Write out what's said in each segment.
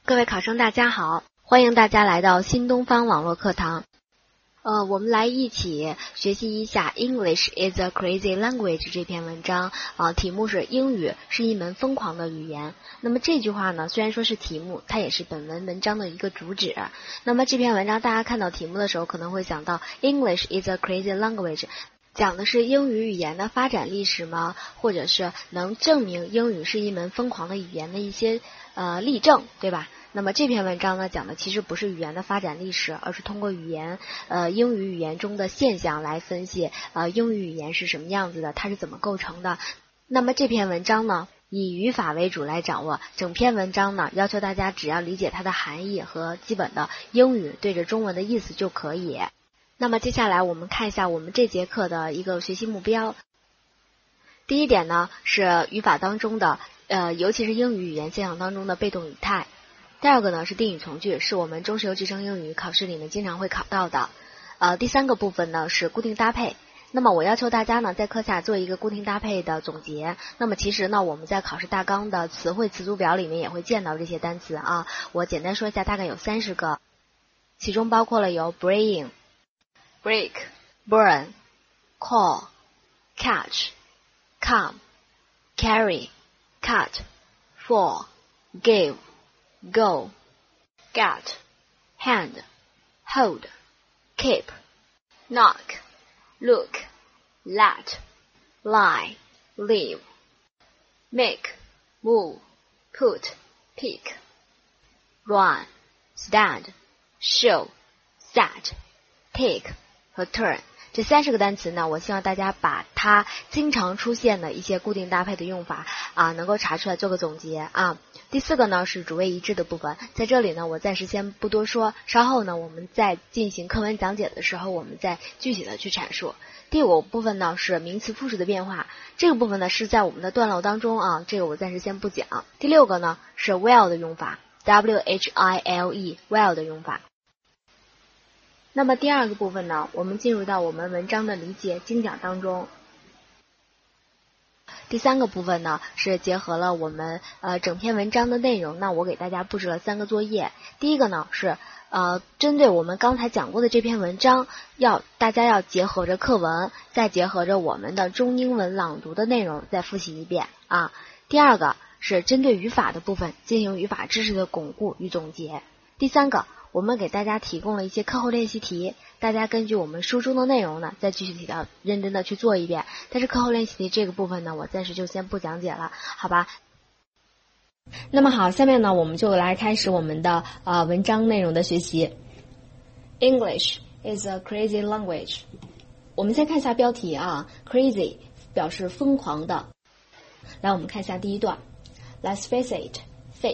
各位考生大家好，欢迎大家来到新东方网络课堂。我们来一起学习一下 English is a crazy language 这篇文章。题目是英语是一门疯狂的语言。那么这句话呢，虽然说是题目，它也是本文章的一个主旨。那么这篇文章大家看到题目的时候，可能会想到 English is a crazy language， 讲的是英语语言的发展历史吗？或者是能证明英语是一门疯狂的语言的一些例证，对吧？那么这篇文章呢，讲的其实不是语言的发展历史，而是通过英语语言中的现象来分析英语语言是什么样子的，它是怎么构成的。那么这篇文章呢，以语法为主来掌握，整篇文章呢，要求大家只要理解它的含义和基本的英语对着中文的意思就可以。那么接下来我们看一下我们这节课的一个学习目标。第一点呢，是语法当中的尤其是英语语言现象当中的被动语态。第二个呢是定语从句，是我们中石油之声英语考试里面经常会考到的。第三个部分呢是固定搭配。那么我要求大家呢在课下做一个固定搭配的总结。那么其实呢我们在考试大纲的词汇词组表里面也会见到这些单词啊。我简单说一下，大概有30个，其中包括了有 bring、burn、call、catch、come、carry、cut、fall、give、go, get, hand, hold, keep, knock, look, let, lie, leave, make, move, put, pick, run, stand, show, set, take 和 turn。这30个单词呢，我希望大家把它经常出现的一些固定搭配的用法能够查出来做个总结啊。第4个呢是主谓一致的部分，在这里呢我暂时先不多说，稍后呢我们在进行课文讲解的时候，我们再具体的去阐述。第5个部分呢是名词复数的变化，这个部分呢是在我们的段落当中啊，这个我暂时先不讲。第6个呢是 while 的用法 ，while while 的用法。那么第2个部分呢，我们进入到我们文章的理解精讲当中。第3个部分呢是结合了我们整篇文章的内容，那我给大家布置了3个作业。第一个呢是针对我们刚才讲过的这篇文章，大家要结合着课文，再结合着我们的中英文朗读的内容再复习一遍啊。第2个是针对语法的部分进行语法知识的巩固与总结。第3个，我们给大家提供了一些课后练习题，大家根据我们书中的内容呢，再具体的认真的去做一遍。但是课后练习题这个部分呢，我暂时就先不讲解了，好吧？那么好，下面呢，我们就来开始我们的文章内容的学习。English is a crazy language。我们先看一下标题啊 ，crazy 表示疯狂的。来，我们看一下第一段。Let's face it，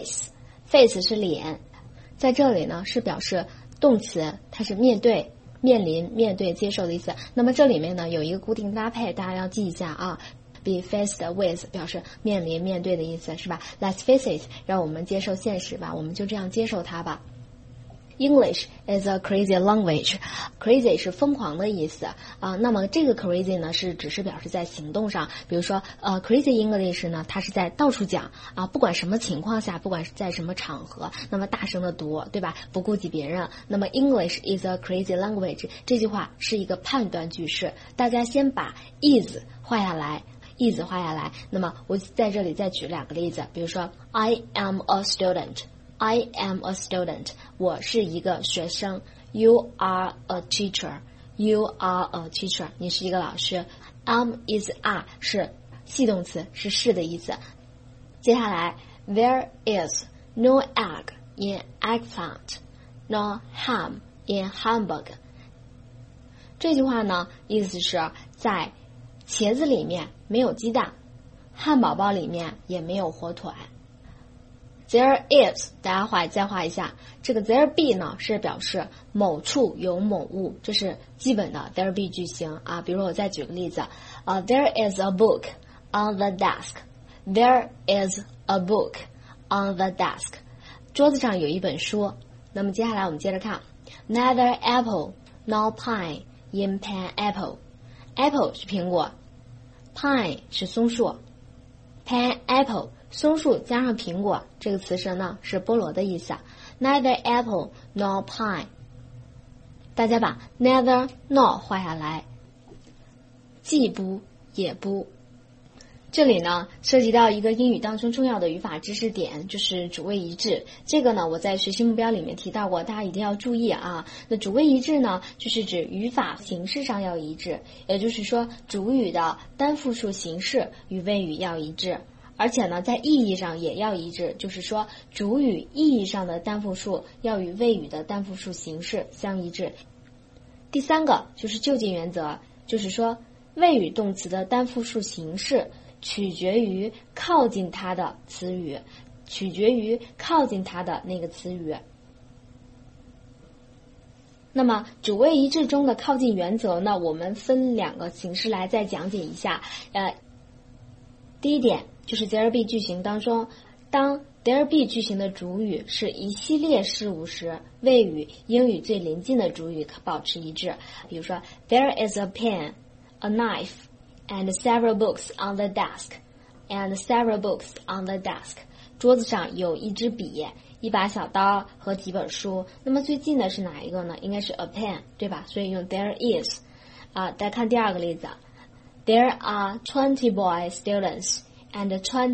face 是脸。在这里呢是表示动词，它是面对、面临、面对、接受的意思。那么这里面呢有一个固定搭配，大家要记一下啊。Be faced with 表示面临、面对的意思，是吧？ Let's face it， 让我们接受现实吧，我们就这样接受它吧。English is a crazy language。 Crazy 是疯狂的意思那么这个 crazy 呢只是表示在行动上，比如说crazy English 呢，它是在到处讲不管什么情况下，不管是在什么场合，那么大声的读，对吧？不顾及别人。那么 English is a crazy language 这句话是一个判断句式，大家先把 is 画下来。那么我在这里再举2个例子，比如说 I am a student，I am a student， 我是一个学生。You are a teacher，You are a teacher， 你是一个老师。is are 是系动词，是的意思。接下来 There is no egg in eggplant nor ham in hamburger。 这句话呢意思是在茄子里面没有鸡蛋，汉堡包里面也没有火腿。There is， 大家再画一下，这个 there be 呢是表示某处有某物，这是基本的 there be 句型比如我再举个例子There is a book on the desk。 There is a book on the desk， 桌子上有一本书。那么接下来我们接着看 Neither apple nor pine in pineapple。 Apple 是苹果， Pine 是松树， Pineapple 松树加上苹果这个词声呢是菠萝的意思。Neither apple nor pine， 大家把 neither nor 画下来，既不也不。这里呢涉及到一个英语当中重要的语法知识点，就是主谓一致。这个呢我在学习目标里面提到过，大家一定要注意啊。那主谓一致呢，就是指语法形式上要一致，也就是说主语的单复数形式与谓语要一致，而且呢在意义上也要一致，就是说主语意义上的单复数要与谓语的单复数形式相一致。第三个就是就近原则，就是说谓语动词的单复数形式取决于靠近它的词语，取决于靠近它的那个词语。那么主谓一致中的靠近原则呢，我们分两个形式来再讲解一下。第一点就是 there be 句型当中，当 there be 句型的主语是一系列事物时，谓语应与最邻近的主语保持一致。比如说 there is a pen, a knife and several books on the desk, and several books on the desk. 桌子上有一支笔，一把小刀和几本书。那么最近的是哪一个呢？应该是 a pen， 对吧？所以用 there is。再看第二个例子 ，There are 20 boy students and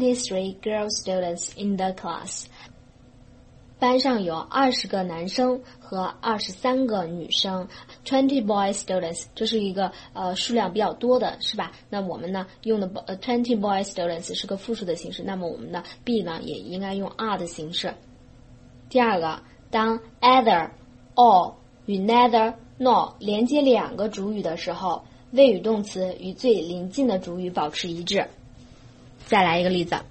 23 girl students in the class. 班上有20个男生和23个女生。20 boy students 这是一个数量比较多的，是吧？那我们呢用的20 boy students 是个复数的形式，那么我们的 be 呢也应该用 are 的形式。第二个，当 either or 与 neither nor 连接两个主语的时候，谓语动词与最邻近的主语保持一致。再来一个例子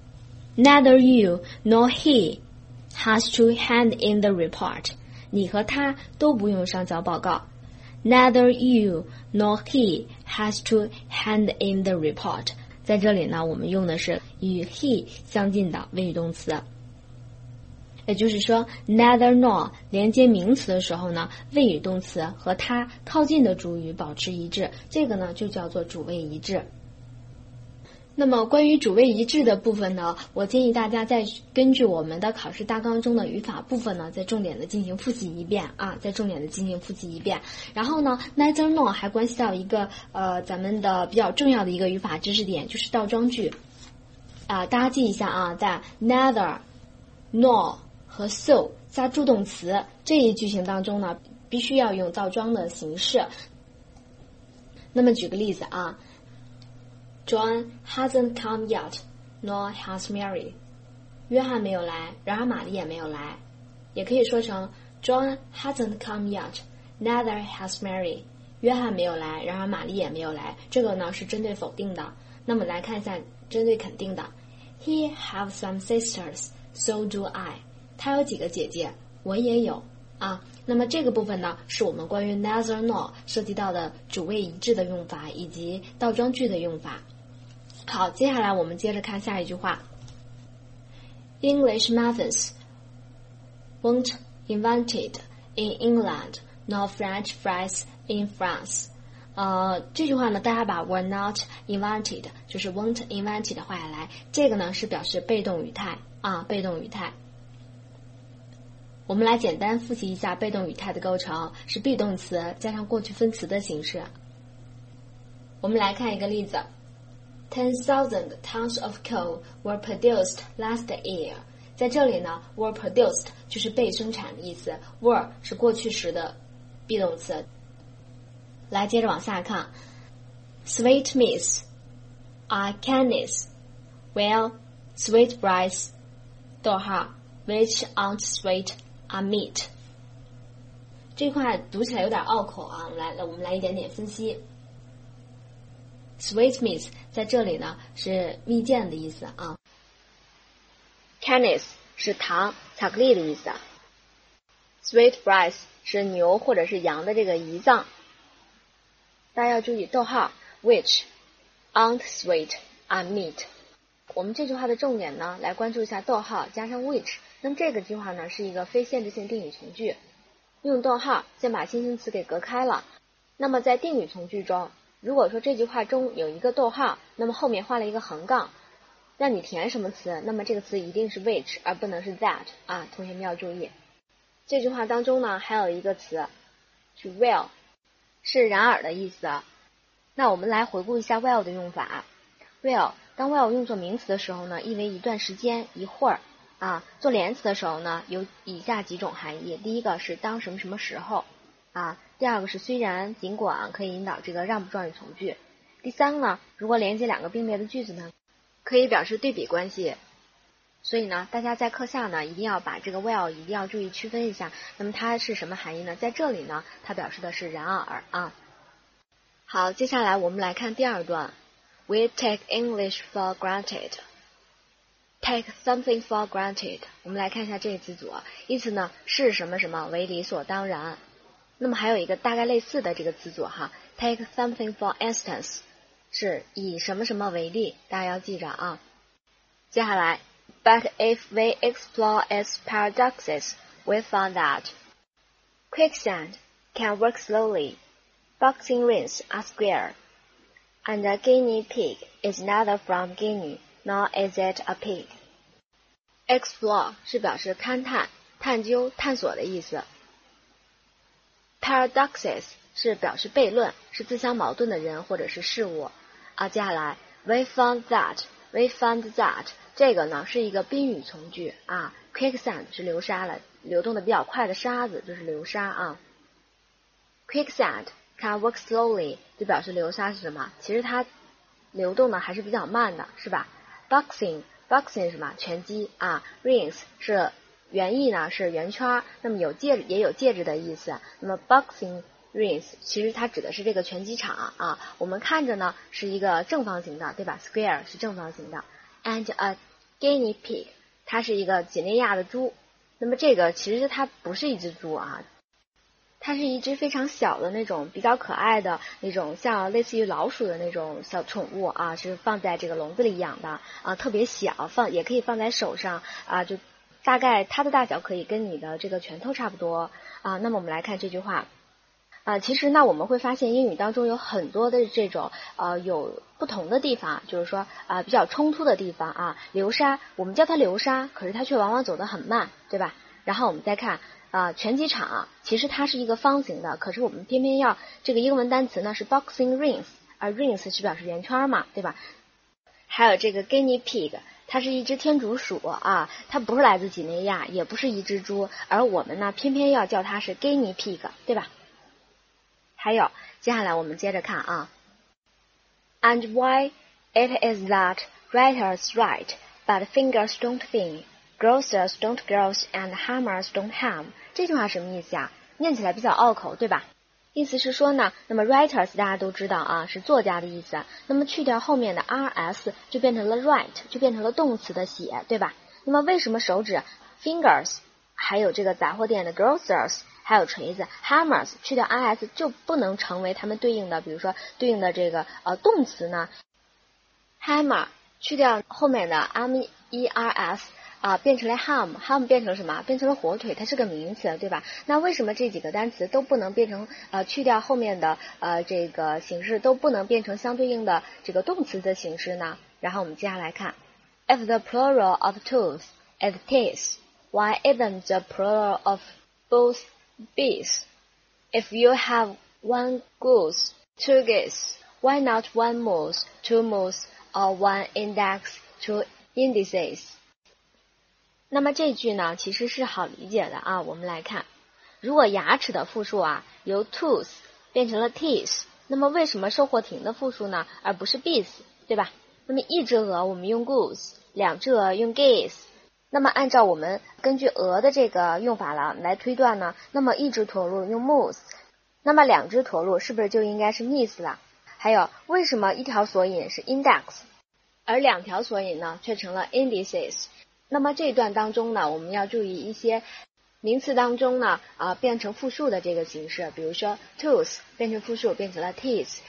，Neither you nor he has to hand in the report. 你和他都不用上交报告。Neither you nor he has to hand in the report. 在这里呢，我们用的是与 he 相近的谓语动词。也就是说 neither nor 连接名词的时候呢，谓语动词和它靠近的主语保持一致，这个呢就叫做主谓一致。那么关于主谓一致的部分呢，我建议大家再根据我们的考试大纲中的语法部分呢，再重点的进行复习一遍啊，再重点的进行复习一遍。然后呢 neither nor 还关系到一个咱们的比较重要的一个语法知识点，就是倒装句大家记一下啊，在 neither nor 和 so 加助动词这一句型当中呢，必须要用倒装的形式。那么举个例子啊，John hasn't come yet, nor has Mary. 约翰没有来，然而玛丽也没有来。也可以说成 John hasn't come yet, neither has Mary. 约翰没有来，然而玛丽也没有来。这个呢是针对否定的。那么来看一下针对肯定的。He have some sisters, so do I. 他有几个姐姐，我也有啊。那么这个部分呢，是我们关于 neither nor 涉及到的主谓一致的用法以及倒装句的用法。好，接下来我们接着看下一句话。English methods weren't invented in England, nor French fries in France. 这句话呢，大家把 were not invented 就是 weren't invented 画下来，这个呢是表示被动语态啊，被动语态。我们来简单复习一下被动语态的构成，是 be 动词加上过去分词的形式。我们来看一个例子。10,000 tons of coal were produced last year. 在这里呢 were produced 就是被生产的意思， were 是过去时的 be 动词。来接着往下看 Sweetmeats are candies, while sweetbreads 逗号 which aren't sweet are meat. 这块读起来有点拗口啊，我们来一点点分析。Sweetmeats 在这里呢是蜜饯的意思啊。Candies 是糖、巧克力的意思。Sweetbreads 是牛或者是羊的这个胰脏。大家要注意逗号 which aren't sweet are meat。我们这句话的重点呢，来关注一下逗号加上 which。那么这个句话呢是一个非限制性定语从句，用逗号先把新型词给隔开了。那么在定语从句中，如果说这句话中有一个逗号，那么后面画了一个横杠， 让你填什么词，那么这个词一定是 which 而不能是 that 啊，同学们要注意。这句话当中呢还有一个词是 while， 是然而的意思。那我们来回顾一下 while 的用法。while 当 while 用作名词的时候呢，意为一段时间，一会儿啊。做连词的时候呢，有以下几种含义。第一个是当什么什么时候啊，第二个是虽然尽管，可以引导这个让步状语从句。第三个呢，如果连接两个并列的句子呢，可以表示对比关系。所以呢，大家在课下呢一定要把这个 while 一定要注意区分一下。那么它是什么含义呢？在这里呢，它表示的是然而啊。好，接下来我们来看第二段。We take English for granted. Take something for granted. 我们来看一下这个词组，意思呢是什么什么为理所当然。那么还有一个大概类似的这个词组哈 ，take something for instance 是以什么什么为例，大家要记着啊。接下来 ，But if we explore its paradoxes, we found that quicksand can work slowly, boxing rings are square, and a guinea pig is neither from Guinea nor is it a pig. Explore 是表示勘探、探究、探索的意思。Paradoxes 是表示悖论，是自相矛盾的人或者是事物。接下来 we found that 这个呢是一个宾语从句啊。Quicksand 是流沙了，流动的比较快的沙子就是流沙啊。Quicksand can work slowly 就表示流沙是什么？其实它流动的还是比较慢的，是吧？ Boxing 是什么？拳击啊。Rings 是原意呢是圆圈，那么也有戒指的意思。那么 boxing rings 其实它指的是这个拳击场啊。我们看着呢是一个正方形的，对吧？ Square 是正方形的。And a guinea pig 它是一个几内亚的猪。那么这个其实它不是一只猪啊，它是一只非常小的那种比较可爱的那种像类似于老鼠的那种小宠物啊，是放在这个笼子里养的啊，特别小，也可以放在手上啊，就大概它的大小可以跟你的这个拳头差不多啊。那么我们来看这句话其实呢我们会发现英语当中有很多的这种有不同的地方，就是说比较冲突的地方啊。流沙我们叫它流沙，可是它却往往走得很慢，对吧？然后我们再看拳击场其实它是一个方形的，可是我们偏偏要这个英文单词呢是 boxing rings， 而 rings 是表示圆圈嘛，对吧？还有这个 guinea pig， 它是一只天竺鼠啊，它不是来自几内亚，也不是一只猪，而我们呢偏偏要叫它是 guinea pig， 对吧？还有接下来我们接着看啊 And why it is that writers write but fingers don't think, grocers don't groce and hammers don't ham。 这句话什么意思啊？念起来比较拗口，对吧？意思是说呢，那么 writers 大家都知道啊，是作家的意思，那么去掉后面的 rs 就变成了 write， 就变成了动词的写，对吧？那么为什么手指 fingers 还有这个杂货店的 grocers还有锤子 hammers 去掉 is 就不能成为他们对应的，比如说对应的这个动词呢？ hammer 去掉后面的 mers变成了 ham 变成了什么？变成了火腿，它是个名词，对吧？那为什么这几个单词都不能变成去掉后面的这个形式，都不能变成相对应的这个动词的形式呢？然后我们接下来看 If the plural of tooth is teeth, why isn't the plural of both bees? If you have one goose, two geese, why not one mouse, two mouse, or one index, two indices？那么这句呢其实是好理解的啊，我们来看，如果牙齿的复数由 tooth 变成了 teeth， 那么为什么售货亭的复数呢而不是 bees， 对吧？那么一只鹅我们用 goose， 两只鹅用 geese， 那么按照我们根据鹅的这个用法来推断呢，那么一只驼鹿用 moose， 那么两只驼鹿是不是就应该是 mice 了？还有为什么一条索引是 index， 而两条索引呢却成了 indices？那么这一段当中呢，我们要注意一些名词当中呢变成复数的这个形式，比如说 tooth 变成复数变成了 teeth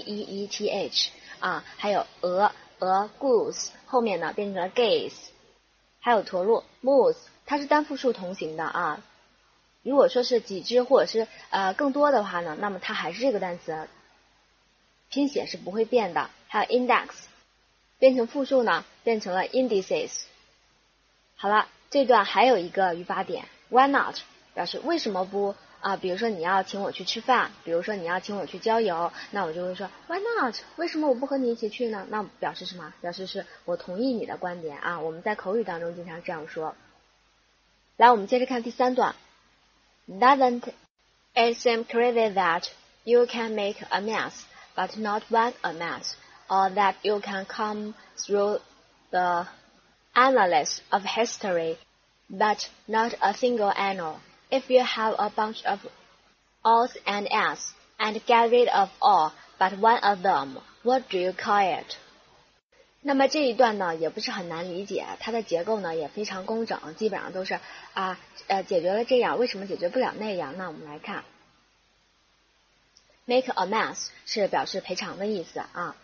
teeth 还有鹅 goose 后面呢变成了 geese， 还有驼鹿 moose 它是单复数同形的如果说是几只或者是更多的话呢，那么它还是这个单词拼写是不会变的。还有 index 变成复数呢，变成了 indices。好了，这段还有一个语法点 ，why not 表示为什么不啊？比如说你要请我去吃饭，比如说你要请我去郊游，那我就会说 why not？ 为什么我不和你一起去呢？那表示什么？表示是我同意你的观点啊。我们在口语当中经常这样说。来，我们接着看第3段 ，Doesn't it seem crazy that you can make a mess, but not want a mess, or that you can come through the annals of history, but not a single annal. If you have a bunch of odds and ends, and get rid of all but one of them, what do you call it? 那么这一段呢也不是很难理解，它的结构呢也非常工整，基本上都是解决了这样，为什么解决不了那样？那我们来看 ，make a mess 是表示赔偿的意思啊。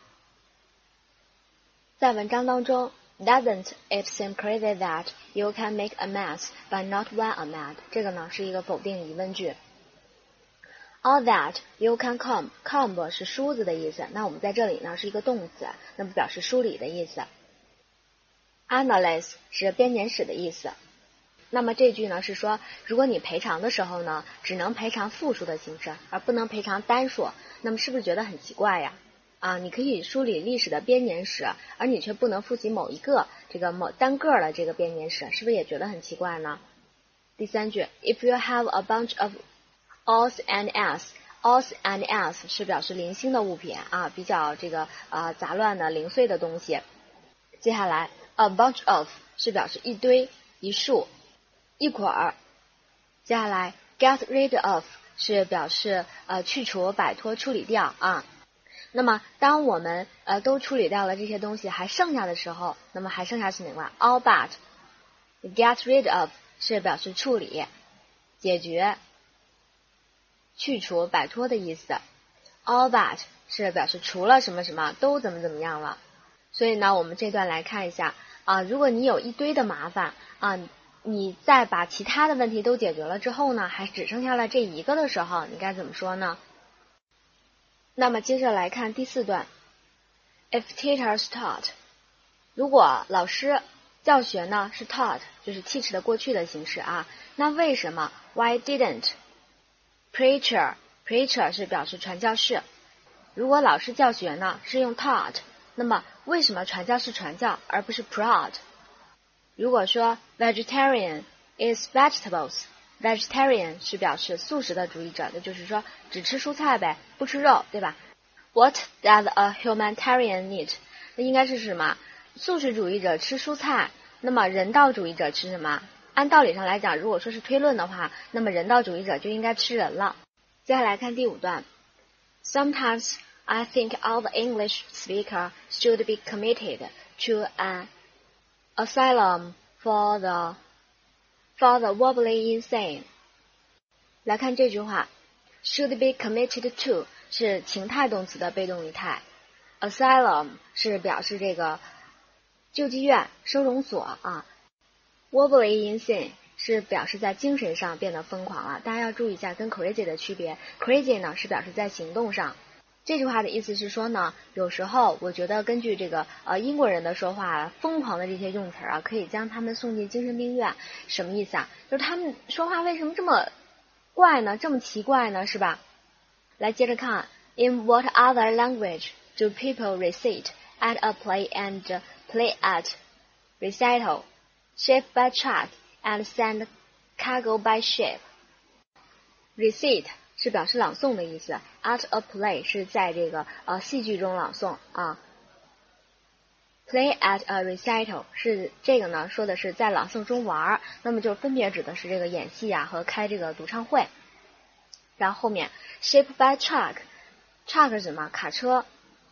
在文章当中 ，Doesn't it seem crazy that you can make a mess but not want a mess？ 这个呢是一个否定疑问句。All that you can comb 是梳子的意思，那我们在这里呢是一个动词，那么表示梳理的意思。Analyze 是编年史的意思。那么这句呢是说，如果你赔偿的时候呢，只能赔偿复数的形式，而不能赔偿单数，那么是不是觉得很奇怪呀？你可以梳理历史的编年史，而你却不能复习某一个某单个的这个编年史，是不是也觉得很奇怪呢？第3句 ，If you have a bunch of odds and ends，odds and ends 是表示零星的物品啊，比较杂乱的零碎的东西。接下来 a bunch of 是表示一堆、一束、一捆儿。接下来 get rid of 是表示去除、摆脱、处理掉啊。那么当我们都处理掉了这些东西，还剩下的时候，那么还剩下是哪个 ？all but get rid of 是表示处理、解决、去除、摆脱的意思。all but 是表示除了什么什么都怎么样了。所以呢，我们这段来看一下如果你有一堆的麻烦你在把其他的问题都解决了之后呢，还只剩下了这一个的时候，你该怎么说呢？那么接着来看第4段 ，If teachers taught， 如果老师教学呢是 taught， 就是 teach 的过去的形式啊，那为什么 Why didn't preacher 是表示传教士，如果老师教学呢是用 taught， 那么为什么传教士传教而不是 prod？ 如果说 vegetarian is vegetables，vegetarian 是表示素食的主义者，那就是说只吃蔬菜呗，不吃肉，对吧？ What does a humanitarian eat？ 那应该是什么？素食主义者吃蔬菜，那么人道主义者吃什么？按道理上来讲，如果说是推论的话，那么人道主义者就应该吃人了。接下来看第5段 Sometimes I think all the English speaker should be committed to an asylum for the wobbly insane。 来看这句话 should be committed to 是情态动词的被动语态， asylum 是表示救济院、收容所wobbly insane 是表示在精神上变得疯狂了。大家要注意一下跟 crazy 的区别， crazy 呢是表示在行动上。这句话的意思是说呢，有时候我觉得根据英国人的说话，疯狂的这些用词可以将他们送进精神病院。什么意思啊？就是他们说话为什么这么怪呢？这么奇怪呢？是吧？来接着看 In what other language do people recite at a play and play at recital, ship by truck and send cargo by ship？ Recite 是表示朗诵的意思 ，at a play 是在戏剧中朗诵play at a recital 是呢说的是在朗诵中玩，那么就分别指的是演戏和开独唱会。然后后面 ship by truck 是什么？卡车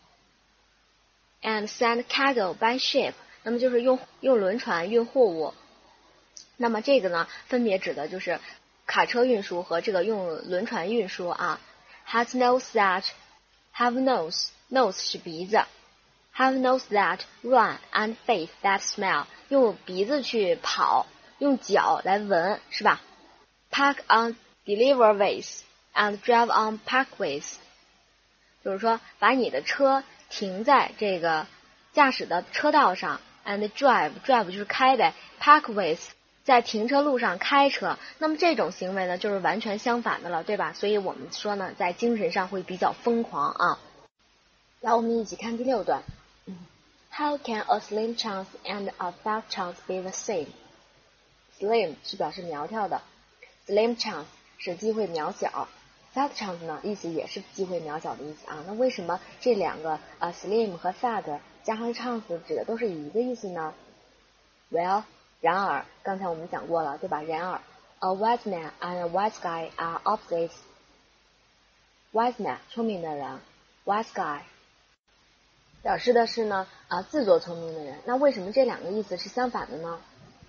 and send cargo by ship 那么就是用轮船运货物。那么这个呢分别指的就是卡车运输和用轮船运输Has nose that have nose 是鼻子 have nose that run and face that smell 用鼻子去跑，用脚来闻，是吧？ Park on deliveryways and drive on parkways 就是说把你的车停在驾驶的车道上 ，and drive 就是开呗 ，park with 在停车路上开车。那么这种行为呢，就是完全相反的了，对吧？所以我们说呢，在精神上会比较疯狂啊。来，我们一起看第6段。How can a slim chance and a fat chance be the same? Slim 是表示苗条的 ，slim chance 是机会渺小 ，fat chance 呢意思也是机会渺小的意思啊。那为什么这两个slim 和 fat 加上 chance 指的都是一个意思呢 ？Well， 然而刚才我们讲过了，对吧？然而 ，a wise man and a wise guy are opposites. Wise man 聪明的人 ，wise guy 表示的是呢自作聪明的人。那为什么这两个意思是相反的呢？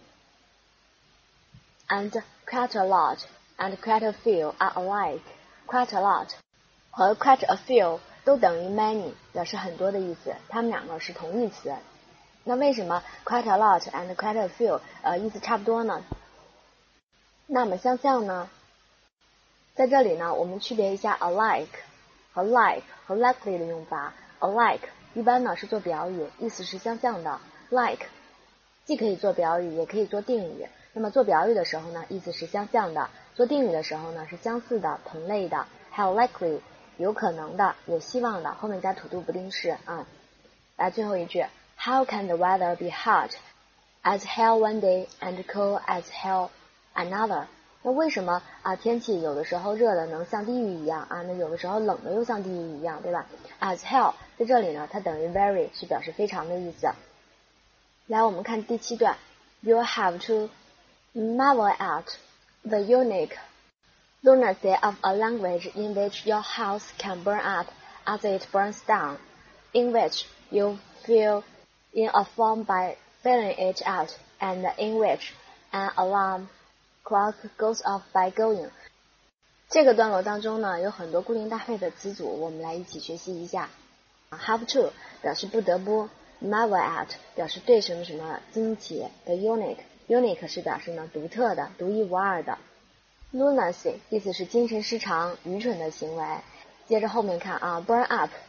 And quite a lot and quite a few are alike. Quite a lot 和 quite a few 都等于 many， 表示很多的意思，它们两个是同义词。那为什么 quite a lot and quite a few 意思差不多呢？那么相像呢？在这里呢，我们区别一下 alike 和 like 和 likely 的用法。alike 一般呢是做表语，意思是相像的。like 既可以做表语，也可以做定语。那么做表语的时候呢，意思是相像的；做定语的时候呢，是相似的、同类的。还有 likely 有可能的、有希望的，后面加土度不定式啊。来，最后一句 ，How can the weather be hot as hell one day and cool as hell another？ 那为什么天气有的时候热的能像地狱一样啊？那有的时候冷的又像地狱一样，对吧 ？As hell 在这里呢，它等于 very 是表示非常的意思。来，我们看第7段 ，You have to marvel at the unique lunacy of a language in which your house can burn up as it burns down, in which you feel in a form by filling it out, and in which an alarm clock goes off by going。 这个段落当中呢，有很多固定搭配的词组，我们来一起学习一下。Have to 表示不得不 ，marvel at 表示对什么什么惊奇的 unique 是表示呢独特的、独一无二的。Lunacy 意思是精神失常、愚蠢的行为。接着后面看啊 ，burn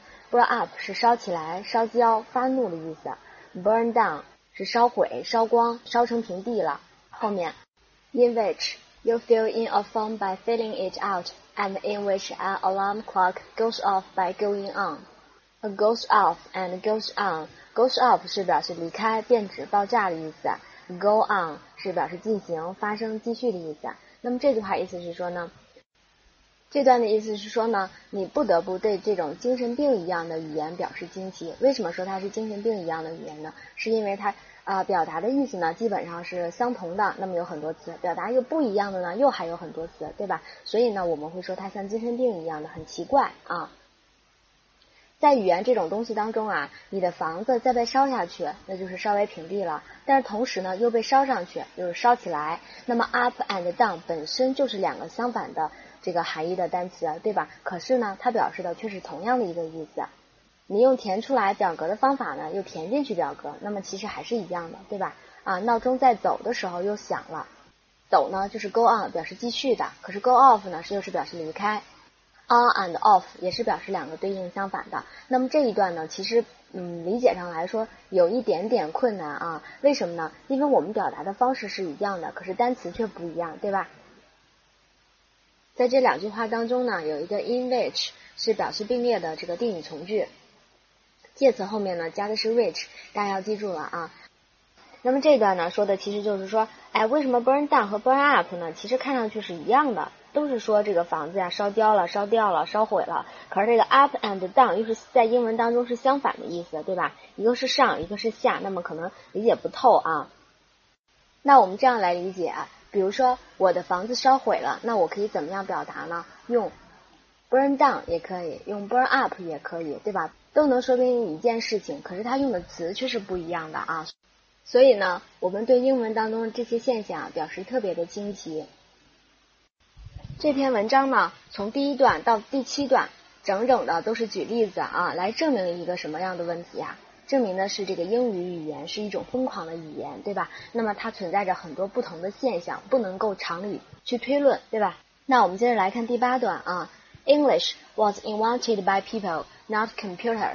up 是烧起来、烧焦、发怒的意思。burn down 是烧毁、烧光、烧成平地了。后面 in which you fill in a form by filling it out, and in which an alarm clock goes off by going on。goes off and goes on，goes off 是表示离开、变质、爆炸的意思。go on 是表示进行、发生、继续的意思。那么这句话意思是说呢，这段的意思是说呢，你不得不对这种精神病一样的语言表示惊奇。为什么说它是精神病一样的语言呢？是因为它表达的意思呢基本上是相同的，那么有很多词；表达一个不一样的呢，又还有很多词，对吧？所以呢，我们会说它像精神病一样的，很奇怪啊。在语言这种东西当中啊，你的房子再被烧下去，那就是烧为平地了。但是同时呢，又被烧上去，就是烧起来。那么 up and down 本身就是两个相反的这个含义的单词，对吧？可是呢，它表示的却是同样的一个意思。你用填出来表格的方法呢，又填进去表格，那么其实还是一样的，对吧？闹钟在走的时候又响了，走呢就是 go on 表示继续的，可是 go off 呢又是表示离开。on and off 也是表示两个对应相反的。那么这一段呢，其实理解上来说有一点点困难啊。为什么呢？因为我们表达的方式是一样的，可是单词却不一样，对吧？在这两句话当中呢，有一个 in which 是表示并列的这个定语从句，介词后面呢加的是 which， 大家要记住了啊。那么这段呢说的其实就是说，为什么 burn down 和 burn up 呢？其实看上去是一样的，都是说这个房子呀烧焦了、烧掉了、烧毁了。可是这个 up and down 又是在英文当中是相反的意思，对吧？一个是上，一个是下，那么可能理解不透啊。那我们这样来理解，比如说我的房子烧毁了，那我可以怎么样表达呢？用 burn down 也可以，用 burn up 也可以，对吧？都能说明一件事情，可是它用的词却是不一样的啊。所以呢，我们对英文当中的这些现象表示特别的惊奇。这篇文章呢，从第1段到第7段，整整的都是举例子啊，来证明一个什么样的问题啊？证明的是这个英语语言是一种疯狂的语言，对吧？那么它存在着很多不同的现象，不能够常理去推论，对吧？那我们接着来看第8段啊。English was invented by people, not computers.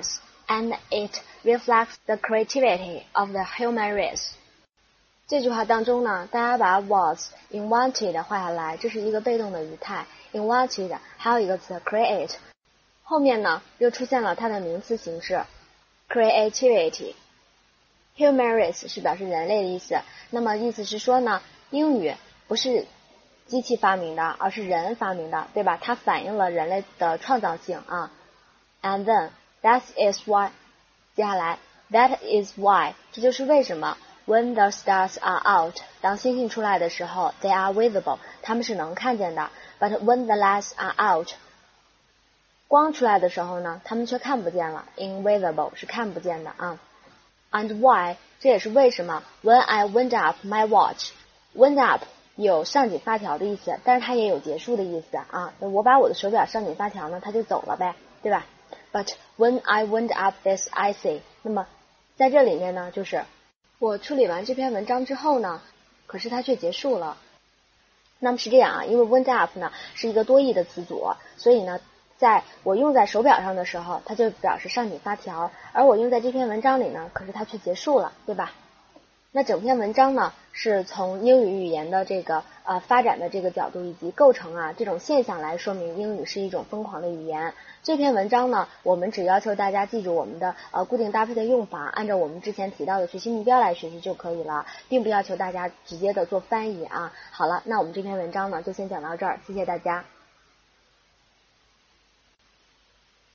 and it reflects the creativity of the human race。这句话当中呢，大家把 was invented 画下来，这是一个被动的语态 invented， 还有一个词 create， 后面呢又出现了它的名词形式 creativity。 human race 是表示人类的意思，那么意思是说呢，英语不是机器发明的，而是人发明的，对吧？它反映了人类的创造性啊。And then that is why， 接下来 that is why， 这就是为什么 when the stars are out， 当星星出来的时候 they are visible， 它们是能看见的。But when the lights are out， 光出来的时候呢，它们却看不见了 invisible 是看不见的啊。And why， 这也是为什么 when I wind up my watch， wind up有上紧发条的意思，但是它也有结束的意思啊。我把我的手表上紧发条呢，它就走了呗，对吧？ But when I wind up this IC， 那么在这里面呢，就是我处理完这篇文章之后呢，可是它却结束了。那么是这样啊，因为 wind up 呢是一个多义的词组，所以呢在我用在手表上的时候，它就表示上紧发条，而我用在这篇文章里呢，可是它却结束了，对吧？那整篇文章呢，是从英语语言的这个发展的这个角度以及构成啊这种现象来说明英语是一种疯狂的语言。这篇文章呢，我们只要求大家记住我们的固定搭配的用法，按照我们之前提到的学习目标来学习就可以了，并不要求大家直接的做翻译啊。好了，那我们这篇文章呢就先讲到这儿，谢谢大家。